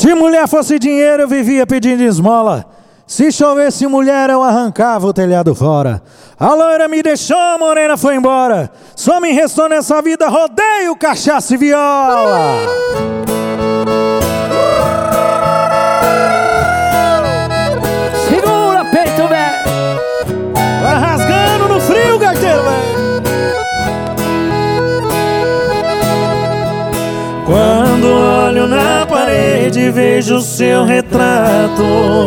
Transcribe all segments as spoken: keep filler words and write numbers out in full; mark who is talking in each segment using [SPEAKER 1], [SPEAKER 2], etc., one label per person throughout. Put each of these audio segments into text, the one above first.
[SPEAKER 1] Se mulher fosse dinheiro, eu vivia pedindo esmola. Se chovesse mulher, eu arrancava o telhado fora. A loira me deixou, a morena foi embora. Só me restou nessa vida rodeio, cachaça e viola.
[SPEAKER 2] Segura, peito, velho.
[SPEAKER 1] Vai rasgando no frio, gaiteiro, velho. Quando olho na parede, vejo o seu retrato.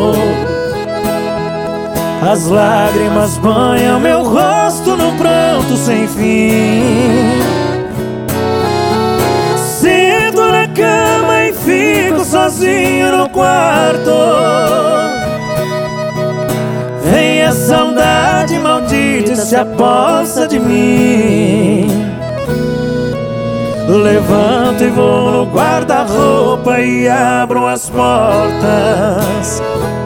[SPEAKER 1] As lágrimas banham meu rosto num pranto sem fim. Sento na cama e fico sozinho no quarto. Vem a saudade maldita e se aposta de mim. Levanto e vou no guarda-roupa e abro as portas.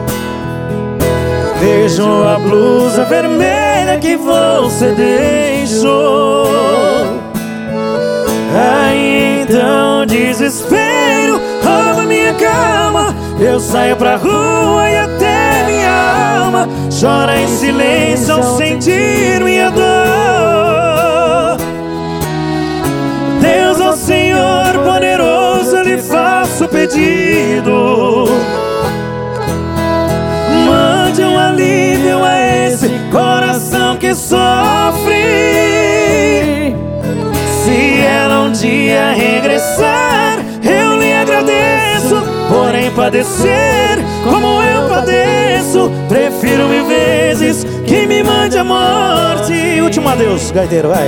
[SPEAKER 1] Vejo a blusa vermelha que você deixou. Aí então desespero rouba minha calma. Eu saio pra rua e até minha alma chora em silêncio ao sentir minha dor. Deus, ó Senhor poderoso, eu lhe faço pedido. Mande um alívio a esse coração que sofre. Se ela um dia regressar, eu lhe agradeço. Porém padecer como eu padeço, prefiro mil vezes que me mande a morte. Último adeus, gaiteiro, vai.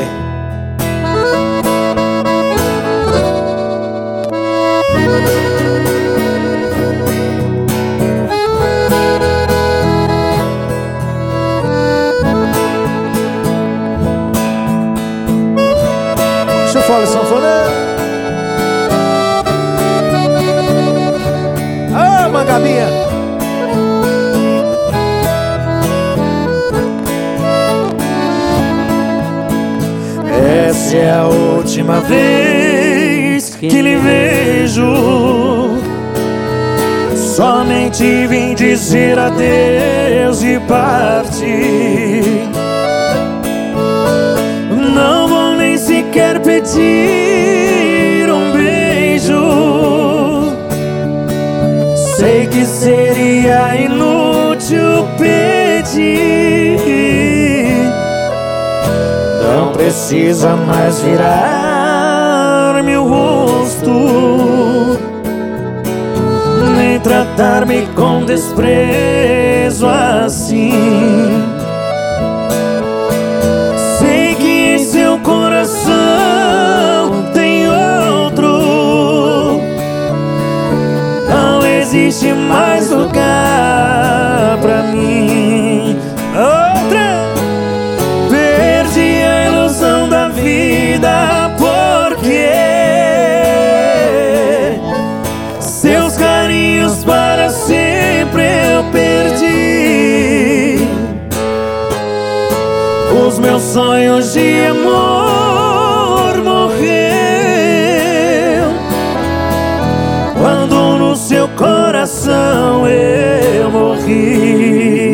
[SPEAKER 1] Deixa eu falar, sanfoneiro. Ah, Mangabinha. Essa é a última vez que lhe vejo. Somente vim dizer adeus e partir. Não vou nem sequer pedir um beijo. Sei que seria inútil pedir. Não precisa mais virar meu rosto, nem tratar-me com desprezo assim. Sei que em seu coração tem outro. Não existe mais lugar pra mim. Outra. Perdi a ilusão da vida porque seus carinhos para sempre eu perdi. Os meus sonhos de amor morreu quando no seu coração eu morri.